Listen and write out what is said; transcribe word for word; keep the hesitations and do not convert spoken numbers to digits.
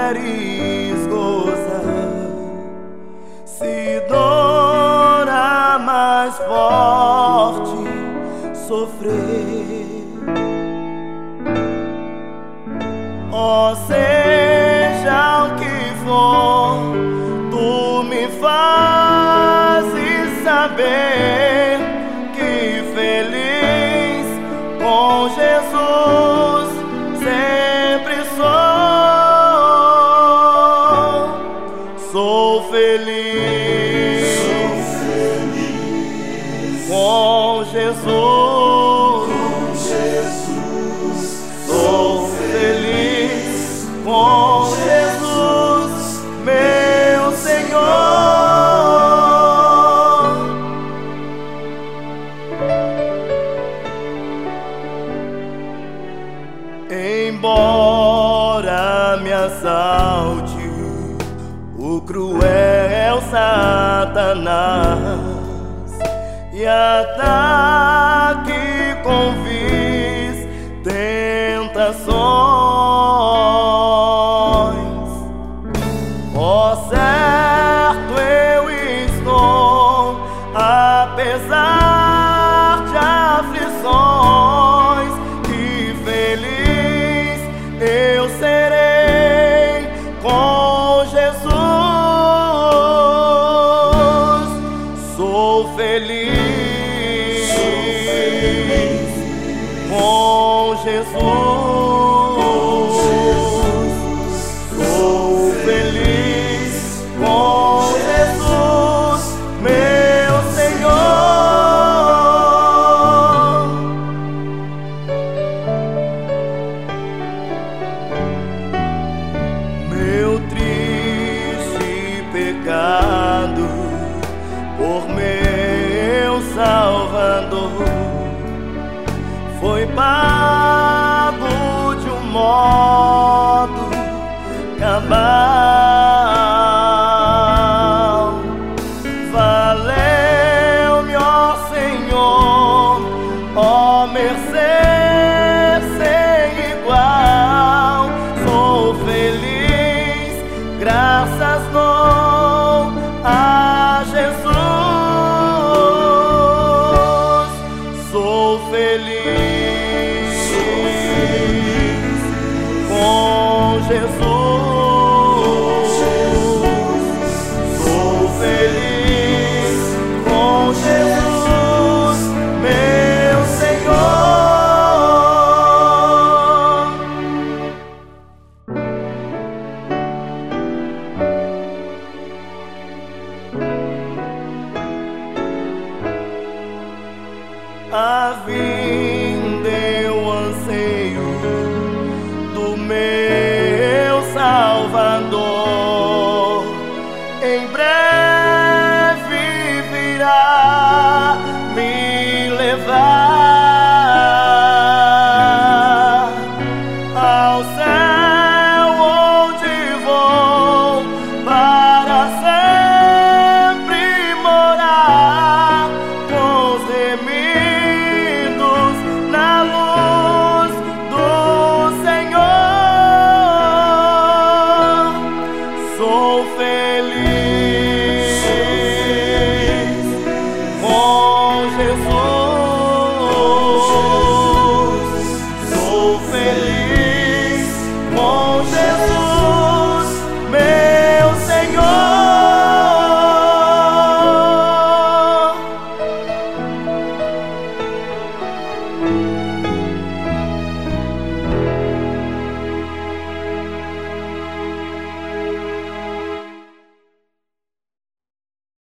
queres gozar, se dor a mais forte sofrer, ó, seja o que for, tu me fazes saber que feliz com Jesus sempre sou. Sou feliz, sou feliz com Jesus, com Jesus. sou feliz com Jesus, meu Senhor. Embora me assalte o cruel Satanás e ataque com vis tentações, ó, certo eu estou, apesar de aflições, que feliz eu serei com Jesus. Sou feliz, Sou feliz com Jesus. Sou feliz com Jesus, meu Senhor. Meu triste pecado por meu Salvador foi pago de um modo cabal.